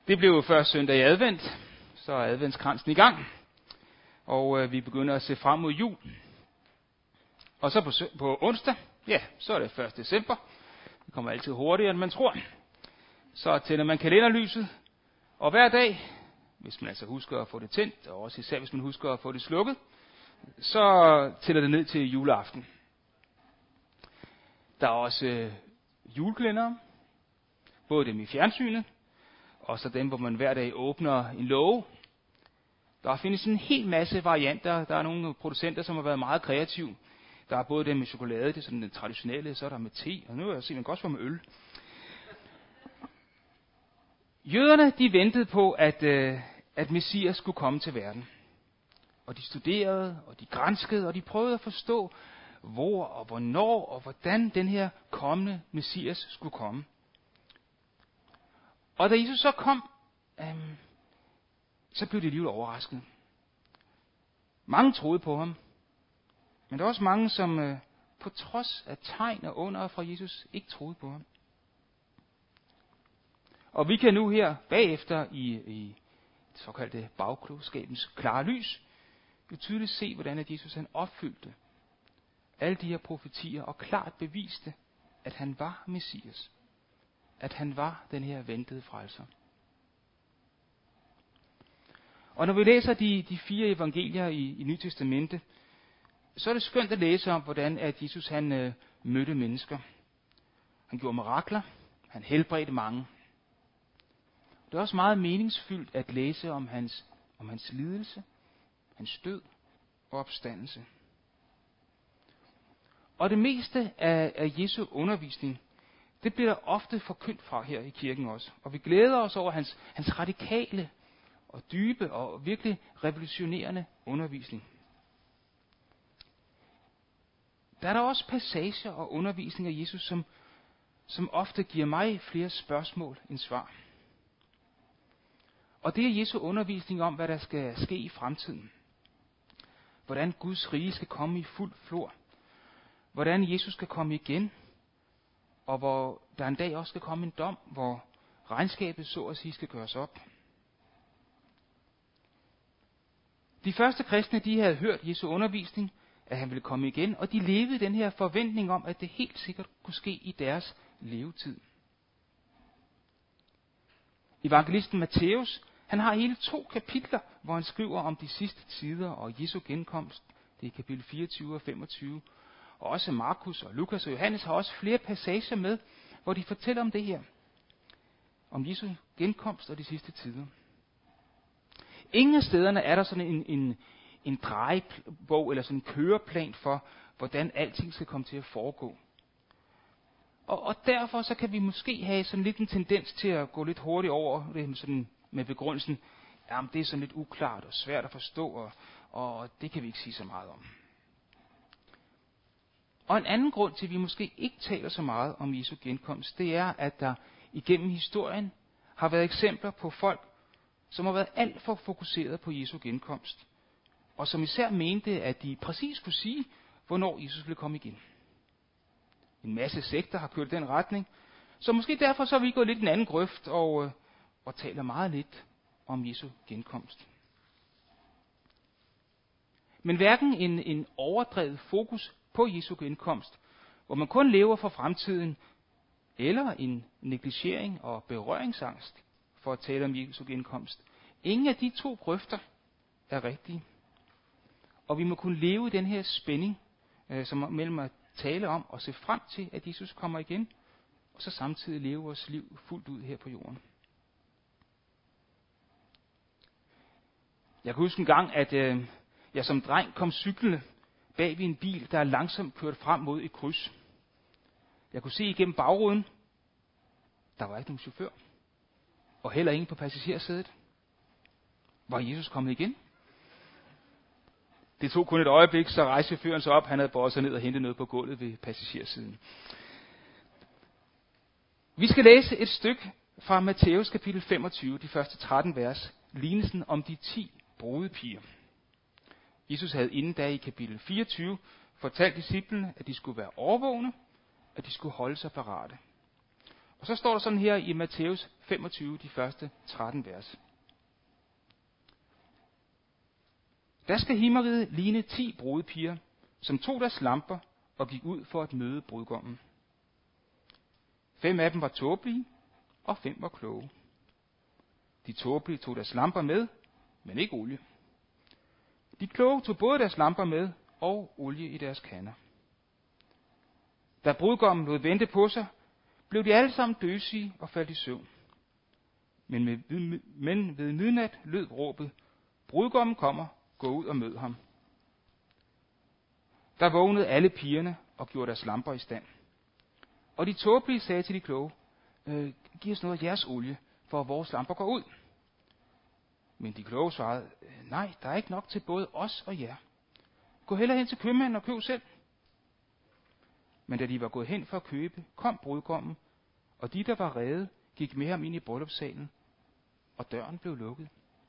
Det blev jo først søndag i advent, så er adventskransen i gang, og vi begynder at se frem mod jul. Og så på onsdag, ja, så er det 1. december. Det kommer altid hurtigere, end man tror. Så tænder man kalenderlyset, og hver dag, hvis man altså husker at få det tændt, og også især hvis man husker at få det slukket, så tæller det ned til juleaften. Der er også julekalendere, både dem i fjernsynet, og så dem, hvor man hver dag åbner en låge. Der findes en hel masse varianter. Der er nogle producenter, som har været meget kreative. Der er både dem med chokolade, det er sådan den traditionelle, så er der med te, og nu er jeg set, man kan også få med øl. Jøderne, de ventede på, at Messias skulle komme til verden. Og de studerede, og de granskede, og de prøvede at forstå, hvor og hvornår og hvordan den her kommende Messias skulle komme. Og da Jesus så kom, så blev de alligevel overrasket. Mange troede på ham, men der var også mange, som på trods af tegn og under fra Jesus, ikke troede på ham. Og vi kan nu her bagefter i det såkaldte bagklogskabens klare lys, jo tydeligt se, hvordan at Jesus han opfyldte alle de her profetier og klart beviste, at han var Messias. At han var den her ventede frelser. Og når vi læser de 4 evangelier i Nye Testamente, så er det skønt at læse om, hvordan at Jesus han mødte mennesker. Han gjorde mirakler, han helbredte mange. Det er også meget meningsfyldt at læse om hans lidelse, hans død og opstandelse. Og det meste af Jesu undervisning, det bliver der ofte forkyndt fra her i kirken også. Og vi glæder os over hans radikale og dybe og virkelig revolutionerende undervisning. Der er der også passager og undervisning af Jesus, som ofte giver mig flere spørgsmål end svar. Og det er Jesu undervisning om, hvad der skal ske i fremtiden. Hvordan Guds rige skal komme i fuld flor. Hvordan Jesus skal komme igen. Og hvor der en dag også skal komme en dom, hvor regnskabet så at sige skal gøres op. De første kristne, de havde hørt Jesu undervisning, at han ville komme igen, og de levede i den her forventning om, at det helt sikkert kunne ske i deres levetid. Evangelisten Matthæus, han har hele 2 kapitler, hvor han skriver om de sidste tider og Jesu genkomst. Det er kapitel 24 og 25. Og også Markus og Lukas og Johannes har også flere passager med, hvor de fortæller om det her. Om Jesu genkomst og de sidste tider. Ingen af stederne er der sådan en drejebog eller sådan en køreplan for, hvordan alting skal komme til at foregå. Og derfor så kan vi måske have sådan lidt en tendens til at gå lidt hurtigt over det sådan med begrundelsen, jamen det er sådan lidt uklart og svært at forstå, og det kan vi ikke sige så meget om. Og en anden grund til, at vi måske ikke taler så meget om Jesu genkomst, det er, at der igennem historien har været eksempler på folk, som har været alt for fokuseret på Jesu genkomst, og som især mente, at de præcis kunne sige, hvornår Jesus ville komme igen. En masse sekter har kørt den retning, så måske derfor så er vi gået lidt i en anden grøft og taler meget lidt om Jesu genkomst. Men hverken en overdrevet fokus på Jesu genkomst, hvor man kun lever for fremtiden, eller en negligering og berøringsangst for at tale om Jesu genkomst. Ingen af de 2 grøfter er rigtige. Og vi må kunne leve i den her spænding, som mellem at tale om og se frem til, at Jesus kommer igen, og så samtidig leve vores liv fuldt ud her på jorden. Jeg kan huske en gang, at jeg som dreng kom cyklende bag ved en bil, der langsomt kørte frem mod et kryds. Jeg kunne se igennem bagruden, der var ikke nogen chauffør, og heller ingen på passagersædet. Var Jesus kommet igen? Det tog kun et øjeblik, så rejste chaufføren sig op. Han havde båret sig ned og hentet noget på gulvet ved passagersiden. Vi skal læse et stykke fra Matthæus kapitel 25, de første 13 vers, lignelsen om de 10 brudepiger. Jesus havde inden da i kapitel 24 fortalt disciplene, at de skulle være årvågne, at de skulle holde sig parate. Og så står der sådan her i Matthæus 25, de første 13 vers. Der skal himmeriget ligne 10 brudepiger, som tog deres lamper og gik ud for at møde brudgommen. 5 af dem var tåbelige, og 5 var kloge. De tåbelige tog deres lamper med, men ikke olie. De kloge tog både deres lamper med og olie i deres kander. Da brudgommen lod vente på sig, blev de alle sammen døsige og faldt i søvn. Men ved midnat lød råbet, brudgommen kommer, gå ud og mød ham. Der vågnede alle pigerne og gjorde deres lamper i stand. Og de tåbelige sagde til de kloge, giv os noget af jeres olie, for at vores lamper går ud. Men de kloge svarede, nej, der er ikke nok til både os og jer. Gå hellere hen til købmanden og køb selv. Men da de var gået hen for at købe, kom brudgommen, og de, der var rede, gik med ham ind i bryllupssalen, og døren blev lukket.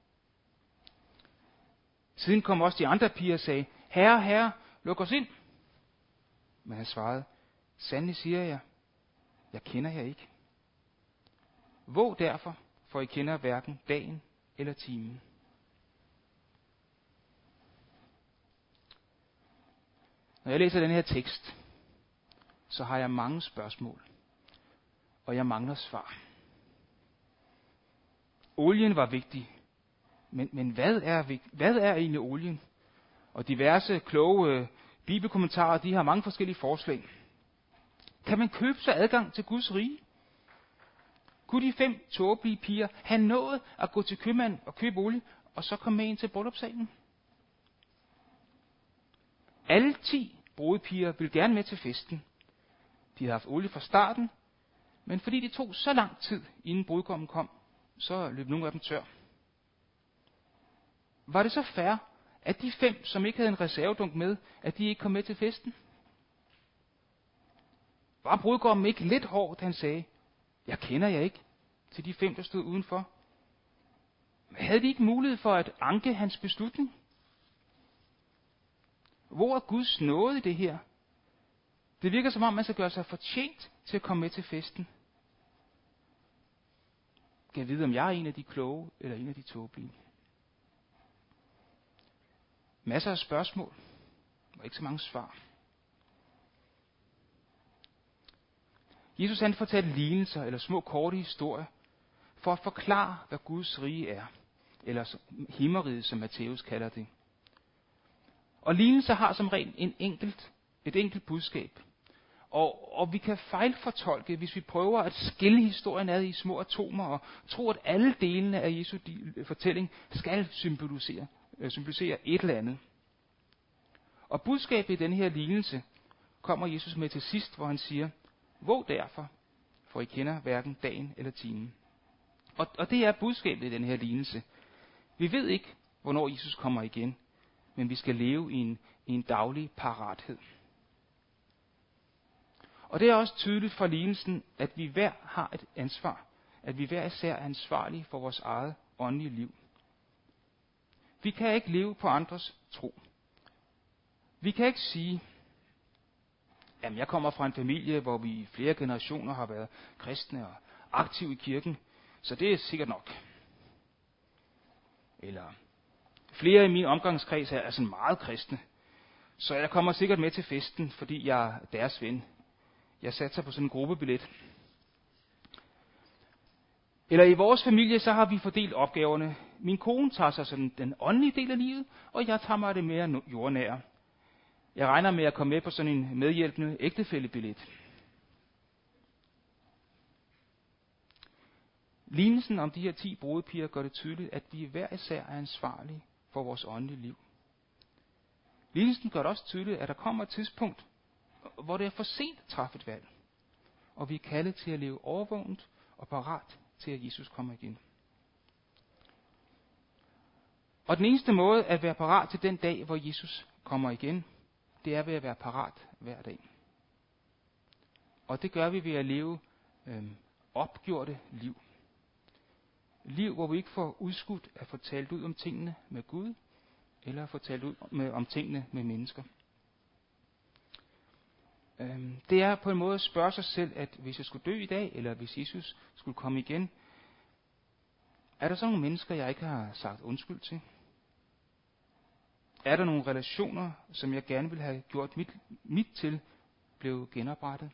Siden kom også de andre piger og sagde, herre, herre, luk os ind. Men han svarede, sandelig siger jeg kender jer ikke. Våg derfor, for I kender hverken dagen eller timen. Når jeg læser den her tekst, så har jeg mange spørgsmål, og jeg mangler svar. Olien var vigtig, men hvad er egentlig olien? Og diverse kloge bibelkommentarer, de har mange forskellige forslag. Kan man købe sig adgang til Guds rige? Kunne de 5 tåbelige piger have nået at gå til købmanden og købe olie, og så komme med ind til bryllupssalen? Alle 10 brudepiger ville gerne med til festen. De havde haft olie fra starten, men fordi det tog så lang tid, inden brudgommen kom, så løb nogle af dem tør. Var det så fair, at de 5, som ikke havde en reservedunk med, at de ikke kom med til festen? Var brudgommen ikke lidt hård, da han sagde, jeg kender jer ikke, til de 5, der stod udenfor? Havde de ikke mulighed for at anke hans beslutning? Hvor er Guds nåde i det her? Det virker som om, man skal gøre sig fortjent til at komme med til festen. Kan jeg vide, om jeg er en af de kloge, eller en af de tåbelige? Masser af spørgsmål, og ikke så mange svar. Jesus han fortalte lignelser eller små korte historier, for at forklare, hvad Guds rige er, eller himmeriget, som Matthæus kalder det. Og lignelser har som regel et enkelt budskab. Og vi kan fejlfortolke, hvis vi prøver at skille historien ad i små atomer, og tro, at alle delene af Jesu fortælling skal symbolisere et eller andet. Og budskabet i denne her lignelse kommer Jesus med til sidst, hvor han siger, våg derfor, for I kender hverken dagen eller timen. Og det er budskabet i denne her lignelse. Vi ved ikke, hvornår Jesus kommer igen, men vi skal leve i en daglig parathed. Og det er også tydeligt fra lignelsen, at vi hver har et ansvar, at vi hver især er ansvarlige for vores eget åndelige liv. Vi kan ikke leve på andres tro. Vi kan ikke sige, jamen jeg kommer fra en familie, hvor vi i flere generationer har været kristne og aktive i kirken, så det er sikkert nok. Eller flere i min omgangskreds er sådan meget kristne, så jeg kommer sikkert med til festen, fordi jeg er deres ven. Jeg satser på sådan en gruppebillet. Eller i vores familie, så har vi fordelt opgaverne. Min kone tager sig sådan den åndelige del af livet, og jeg tager mig det mere jordnære. Jeg regner med at komme med på sådan en medhjælpende ægtefællebillet. Lignelsen om de her 10 brudepiger gør det tydeligt, at vi hver især er ansvarlige for vores åndelige liv. Lignelsen gør det også tydeligt, at der kommer et tidspunkt, hvor det er for sent at træffe et valg. Og vi er kaldet til at leve overvågent og parat til, at Jesus kommer igen. Og den eneste måde at være parat til den dag, hvor Jesus kommer igen, det er ved at være parat hver dag. Og det gør vi ved at leve opgjorte liv. Liv, hvor vi ikke får udskudt at få talt ud om tingene med Gud, eller at få talt ud om tingene med mennesker. Det er på en måde at spørge sig selv, at hvis jeg skulle dø i dag, eller hvis Jesus skulle komme igen, er der så nogle mennesker, jeg ikke har sagt undskyld til? Er der nogle relationer, som jeg gerne vil have gjort mit til, blev genoprettet?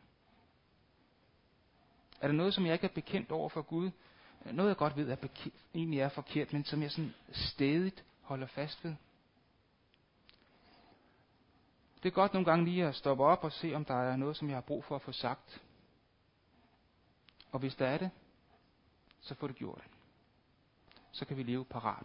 Er der noget, som jeg ikke er bekendt over for Gud? Noget, jeg godt ved, egentlig er forkert, men som jeg sådan stædigt holder fast ved? Det er godt nogle gange lige at stoppe op og se, om der er noget, som jeg har brug for at få sagt. Og hvis der er det, så få det gjort. Så kan vi leve parat.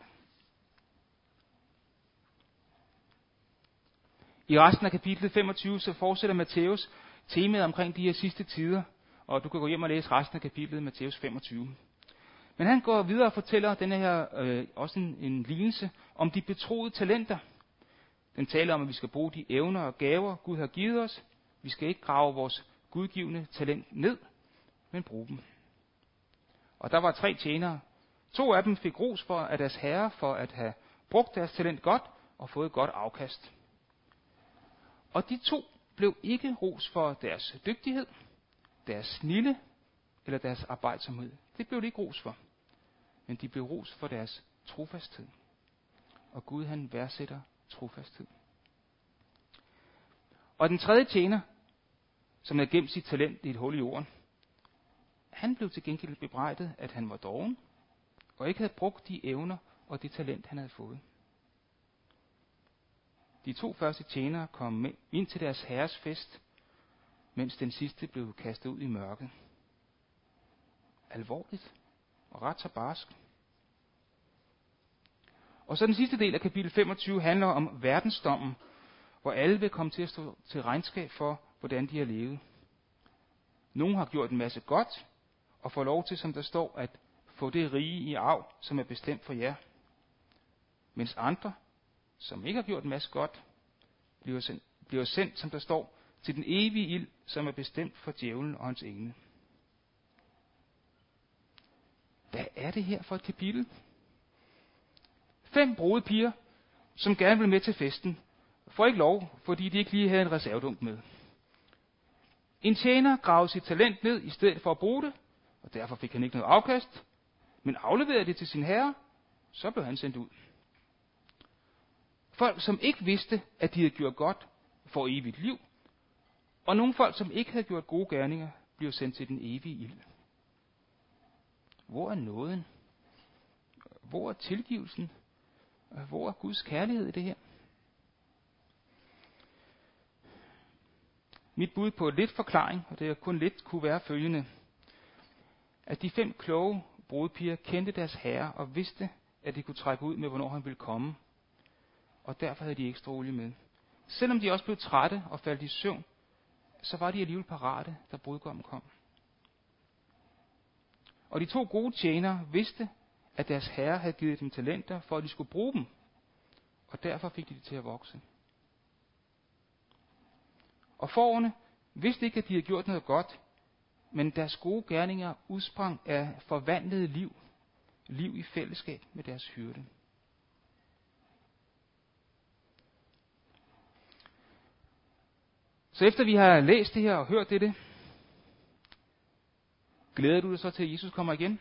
I resten af kapitlet 25, så fortsætter Matthæus temaet omkring de her sidste tider. Og du kan gå hjem og læse resten af kapitlet, Matthæus 25. Men han går videre og fortæller denne her også en lignelse om de betroede talenter. Den taler om, at vi skal bruge de evner og gaver, Gud har givet os. Vi skal ikke grave vores gudgivende talent ned, men bruge dem. Og der var 3 tjenere. 2 af dem fik ros af deres herre for at have brugt deres talent godt og fået et godt afkast. Og de 2 blev ikke ros for deres dygtighed, deres snilde eller deres arbejdsomhed. Det blev de ikke ros for. Men de blev ros for deres trofasthed. Og Gud han værdsætter trofasthed. Og den 3. tjener, som havde gemt sit talent i et hul i jorden, han blev til gengæld bebrejdet, at han var doven, og ikke havde brugt de evner og det talent, han havde fået. De 2 første tjenere kom ind til deres herres fest, mens den sidste blev kastet ud i mørket. Alvorligt og ret så barsk. Og så den sidste del af kapitel 25 handler om verdensdommen, hvor alle vil komme til at stå til regnskab for, hvordan de har levet. Nogle har gjort en masse godt, og får lov til, som der står, at få det rige i arv, som er bestemt for jer. Mens andre, som ikke har gjort en masse godt, bliver sendt, som der står, til den evige ild, som er bestemt for djævlen og hans engle. Hvad er det her for et kapitel? 5 brudepiger, som gerne vil med til festen, får ikke lov, fordi de ikke lige havde en reservedunk med. En tjener gravede sit talent ned i stedet for at bruge det, og derfor fik han ikke noget afkast, men afleverede det til sin herre, så blev han sendt ud. Folk, som ikke vidste, at de havde gjort godt, får evigt liv, og nogle folk, som ikke havde gjort gode gerninger, bliver sendt til den evige ild. Hvor er nåden? Hvor er tilgivelsen? Hvor er Guds kærlighed i det her? Mit bud på lidt forklaring, og det er kun lidt, kunne være følgende. At de 5 kloge brudepiger kendte deres herre og vidste, at de kunne trække ud med, hvornår han ville komme. Og derfor havde de ekstra olie med. Selvom de også blev trætte og faldt i søvn, så var de alligevel parate, da brudgommen kom. Og de 2 gode tjenere vidste, at deres herre havde givet dem talenter, for at de skulle bruge dem. Og derfor fik de det til at vokse. Og fårene vidste ikke, at de havde gjort noget godt, men deres gode gerninger udsprang af forvandlede liv. Liv i fællesskab med deres hyrde. Så efter vi har læst det her og hørt det, glæder du dig så til, at Jesus kommer igen?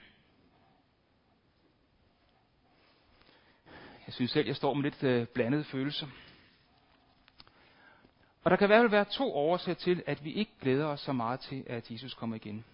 Jeg synes selv, jeg står med lidt blandede følelser. Og der kan i hvert fald være 2 årsager til, at vi ikke glæder os så meget til, at Jesus kommer igen.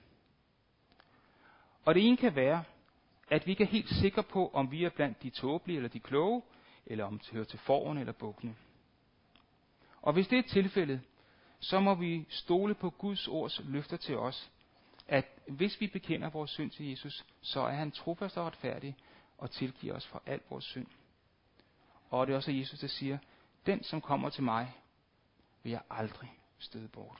Og det ene kan være, at vi ikke er helt sikre på, om vi er blandt de tåbelige eller de kloge, eller om vi hører til fårene eller bukkene. Og hvis det er tilfældet, så må vi stole på Guds ords løfter til os, at hvis vi bekender vores synd til Jesus, så er han trofast og retfærdig og tilgiver os for al vores synd. Og det er også Jesus, der siger, den som kommer til mig, vil jeg aldrig støde bort.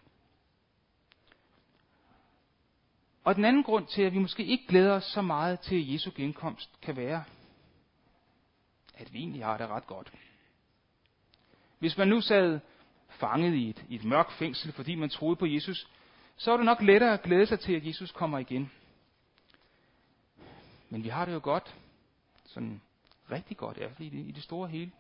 Og den anden grund til, at vi måske ikke glæder os så meget til Jesu genkomst, kan være, at vi egentlig har det ret godt. Hvis man nu sad fanget i et mørkt fængsel, fordi man troede på Jesus, så er det nok lettere at glæde sig til, at Jesus kommer igen. Men vi har det jo godt. Sådan rigtig godt, i hvert fald i det store hele.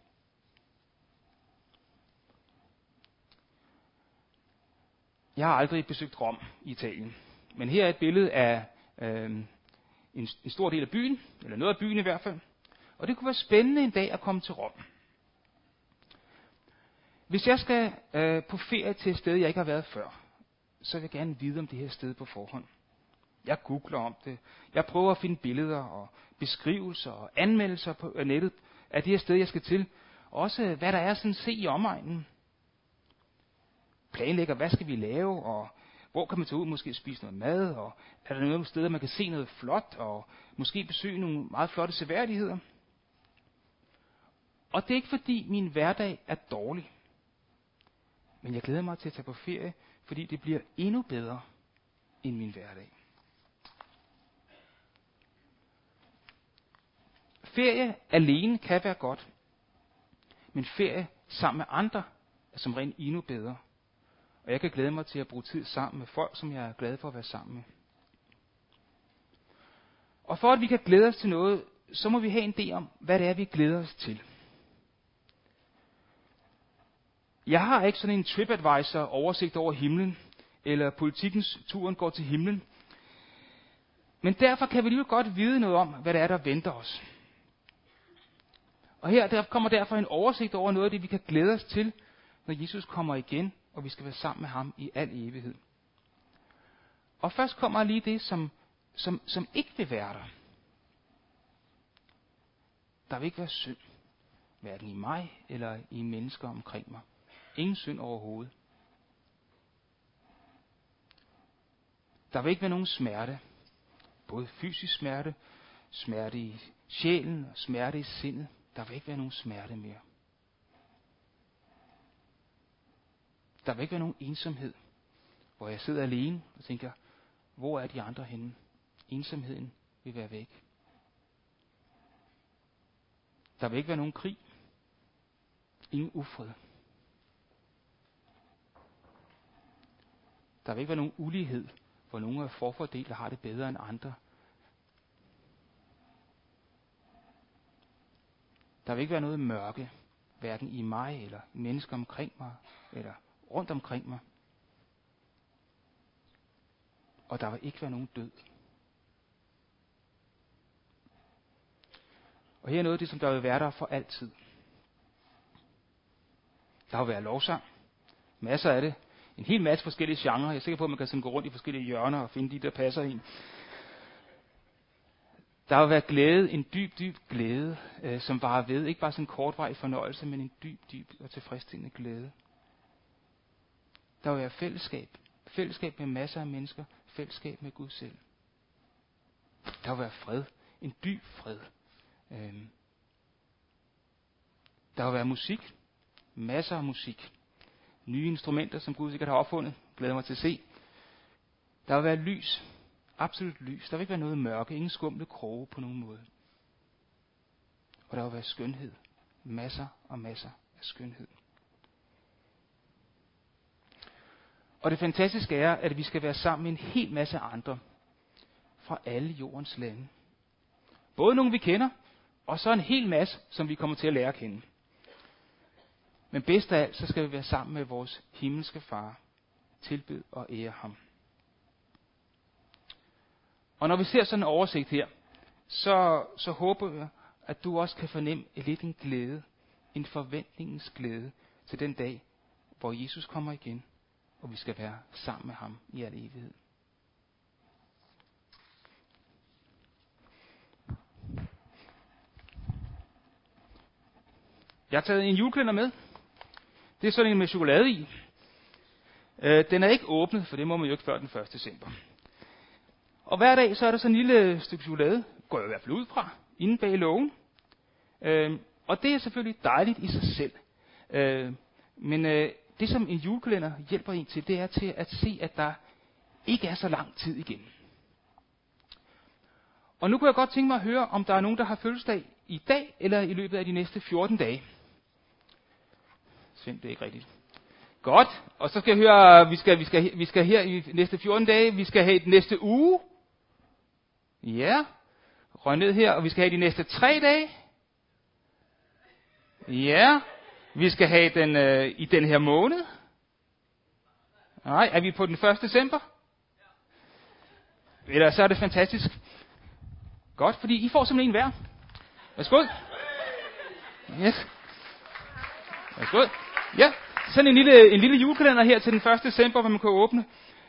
Jeg har aldrig besøgt Rom i Italien. Men her er et billede af en stor del af byen, eller noget af byen i hvert fald. Og det kunne være spændende en dag at komme til Rom. Hvis jeg skal på ferie til et sted, jeg ikke har været før, så vil jeg gerne vide om det her sted på forhånd. Jeg googler om det. Jeg prøver at finde billeder og beskrivelser og anmeldelser på nettet af det her sted, jeg skal til. Også hvad der er sådan se i omegnen. Planlægger, hvad skal vi lave, og hvor kan man tage ud måske spise noget mad, og er der nogle steder, man kan se noget flot, og måske besøge nogle meget flotte seværdigheder. Og det er ikke fordi min hverdag er dårlig. Men jeg glæder mig til at tage på ferie, fordi det bliver endnu bedre end min hverdag. Ferie alene kan være godt, men ferie sammen med andre er som rent endnu bedre. Og jeg kan glæde mig til at bruge tid sammen med folk, som jeg er glad for at være sammen med. Og for at vi kan glæde os til noget, så må vi have en idé om, hvad det er, vi glæder os til. Jeg har ikke sådan en TripAdvisor oversigt over himlen, eller Politikens turen går til himlen. Men derfor kan vi lige godt vide noget om, hvad det er, der venter os. Og her der kommer derfor en oversigt over noget af det, vi kan glæde os til, når Jesus kommer igen, og vi skal være sammen med ham i al evighed. Og først kommer lige det, som ikke vil være der. Der vil ikke være synd, hverken i mig eller i mennesker omkring mig. Ingen synd overhovedet. Der vil ikke være nogen smerte. Både fysisk smerte, smerte i sjælen og smerte i sindet. Der vil ikke være nogen smerte mere. Der vil ikke være nogen ensomhed, hvor jeg sidder alene og tænker, hvor er de andre henne? Ensomheden vil være væk. Der vil ikke være nogen krig. Ingen ufred. Der vil ikke være nogen ulighed, hvor nogle af forfordeler har det bedre end andre. Der vil ikke være noget mørke, hverken i mig eller i mennesker omkring mig, eller rundt omkring mig. Og der vil ikke være nogen død. Og her er noget af det, som der vil være der for altid. Der vil være lovsang. Masser af det. En hel masse forskellige genrer. Jeg er sikker på, at man kan sådan gå rundt i forskellige hjørner og finde de, der passer ind. Der vil være glæde, en dyb, dyb glæde, som varer ved. Ikke bare sådan en kortvarig fornøjelse, men en dyb, dyb og tilfredsstillende glæde. Der vil være fællesskab. Fællesskab med masser af mennesker. Fællesskab med Gud selv. Der vil være fred. En dyb fred. Der vil være musik. Masser af musik. Nye instrumenter, som Gud sikkert har opfundet. Glæder mig til at se. Der vil være lys. Absolut lys. Der vil ikke være noget mørke. Ingen skumle kroge på nogen måde. Og der vil være skønhed. Masser og masser af skønhed. Og det fantastiske er, at vi skal være sammen med en hel masse andre. Fra alle jordens lande. Både nogle vi kender, og så en hel masse, som vi kommer til at lære at kende. Men bedst af alt, så skal vi være sammen med vores himmelske far. Tilbed og ære ham. Og når vi ser sådan en oversigt her, så håber jeg, at du også kan fornemme lidt en glæde. En forventningens glæde til den dag, hvor Jesus kommer igen, og vi skal være sammen med ham i al evighed. Jeg har taget en julekalender med. Det er sådan en med chokolade i. Den er ikke åbnet, for det må man jo ikke før den 1. december. Og hver dag så er der sådan en lille stykke chokolade, går jeg i hvert fald ud fra, inde bag lågen. Og det er selvfølgelig dejligt i sig selv. Men det som en julekalender hjælper en til, det er til at se, at der ikke er så lang tid igen. Og nu kunne jeg godt tænke mig at høre, om der er nogen, der har fødselsdag i dag, eller i løbet af de næste 14 dage. Svend, det er ikke rigtigt. Godt, og så skal jeg høre, vi skal her i de næste 14 dage, vi skal have den næste uge. Ja, røg ned her, og vi skal have de næste 3 dage. Ja, vi skal have den i den her måned. Nej, er vi på den 1. december? Eller så er det fantastisk. Godt, fordi I får simpelthen en hver. Værsgo. Yes. Værsgo. Ja, sådan en lille julekalender her til den 1. december, hvor man kan åbne.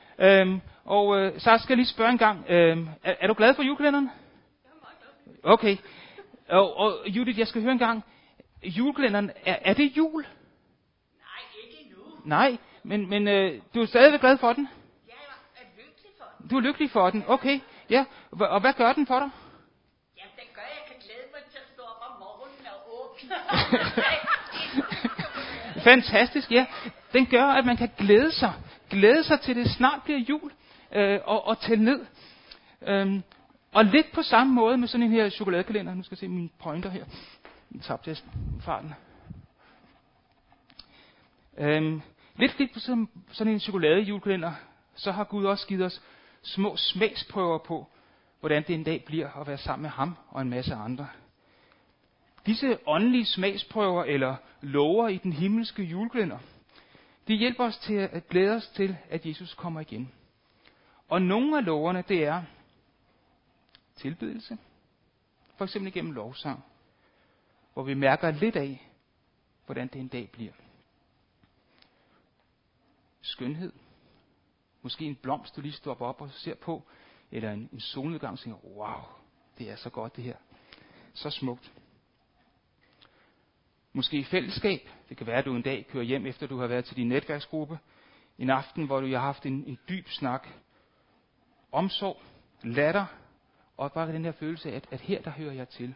Så skal jeg lige spørge en gang. Er du glad for julekalenderen? Okay. Og Judith, jeg skal høre en gang. Julekalenderen, er det jul? Nej, ikke endnu. Nej, men du er stadigvæk glad for den? Jeg er lykkelig for den. Du er lykkelig for den, okay. Ja, og hvad gør den for dig? Jamen, den gør, at jeg kan glæde mig til at stå op om morgenen og åbne. Fantastisk, ja. Den gør, at man kan glæde sig. Glæde sig til, det snart bliver jul. Og tælle ned. Og lidt på samme måde med sådan en her chokoladekalender. Nu skal jeg se mine pointer her. Jeg tabte jeg farten. Lidt på sådan en chokoladejulekalender, så har Gud også givet os små smagsprøver på, hvordan det en dag bliver at være sammen med ham og en masse andre. Disse åndelige smagsprøver eller lover i den himmelske julekalender, de hjælper os til at glæde os til, at Jesus kommer igen. Og nogle af loverne, det er tilbedelse, for eksempel gennem lovsang, hvor vi mærker lidt af, hvordan det en dag bliver. Skønhed. Måske en blomst, du lige står op og ser på, eller en solnedgang, og tænker, wow, det er så godt det her. Så smukt. Måske fællesskab. Det kan være, at du en dag kører hjem, efter du har været til din netværksgruppe. En aften, hvor du har haft en dyb snak. Omsorg, latter, og bare den her følelse af, at her der hører jeg til.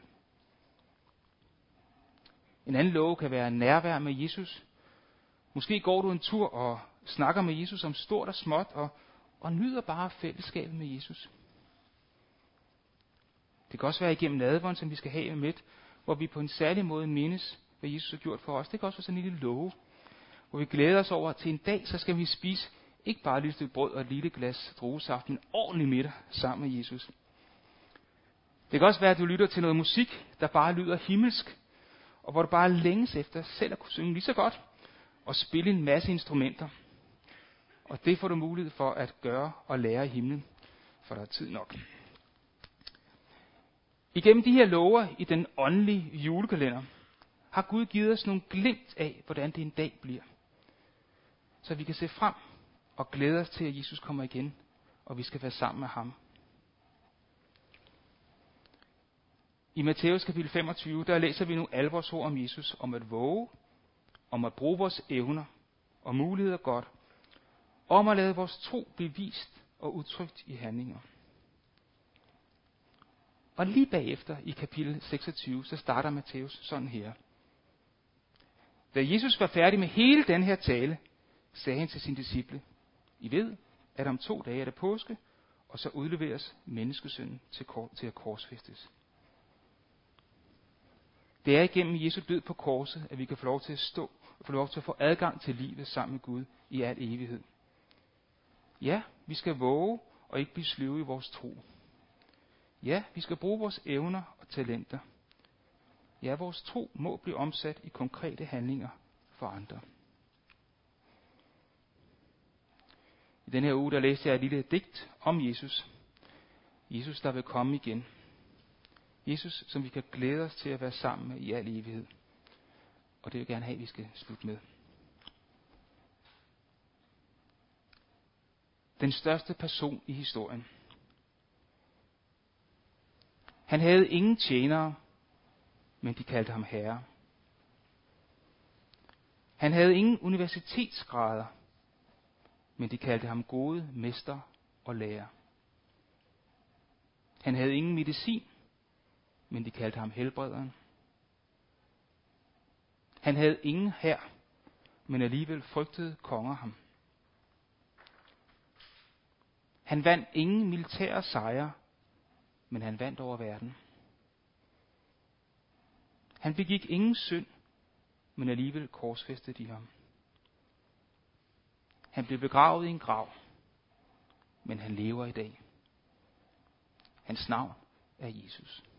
En anden lov kan være nærvær med Jesus. Måske går du en tur og snakker med Jesus om stort og småt, og nyder bare fællesskabet med Jesus. Det kan også være igennem nadveren, som vi skal have med, hvor vi på en særlig måde mindes, hvad Jesus har gjort for os. Det kan også være sådan en lille love, hvor vi glæder os over, at til en dag, så skal vi spise ikke bare et lille stykke brød og et lille glas druesaft, men ordentlig middag sammen med Jesus. Det kan også være, at du lytter til noget musik, der bare lyder himmelsk, og hvor du bare længes efter selv at kunne synge lige så godt, og spille en masse instrumenter. Og det får du mulighed for at gøre og lære i himlen, for der er tid nok. Igennem de her lover i den åndelige julekalender, har Gud givet os nogle glimt af, hvordan det en dag bliver. Så vi kan se frem og glæde os til, at Jesus kommer igen, og vi skal være sammen med ham. I Matthæus kapitel 25, der læser vi nogle alvorsord om Jesus, om at våge, om at bruge vores evner og muligheder godt, og om at lade vores tro blive vist og udtrykt i handlinger. Og lige bagefter i kapitel 26, så starter Matthæus sådan her. Da Jesus var færdig med hele den her tale, sagde han til sine disciple, I ved, at om 2 dage er det påske, og så udleveres menneskesønnen til at korsfæstes. Det er igennem Jesu død på korset, at vi kan få lov til at få lov til at få adgang til livet sammen med Gud i al evighed. Ja, vi skal våge og ikke blive sløve i vores tro. Ja, vi skal bruge vores evner og talenter. Ja, vores tro må blive omsat i konkrete handlinger for andre. I den her uge, der læste jeg et lille digt om Jesus. Jesus, der vil komme igen. Jesus, som vi kan glæde os til at være sammen med i al evighed. Og det vil jeg gerne have, at vi skal slutte med. Den største person i historien. Han havde ingen tjenere, men de kaldte ham herre. Han havde ingen universitetsgrader, men de kaldte ham gode mester og lærer. Han havde ingen medicin, men de kaldte ham helbrederen. Han havde ingen hær, men alligevel frygtede konger ham. Han vandt ingen militære sejre, men han vandt over verden. Han begik ingen synd, men alligevel korsfæstede de ham. Han blev begravet i en grav, men han lever i dag. Hans navn er Jesus.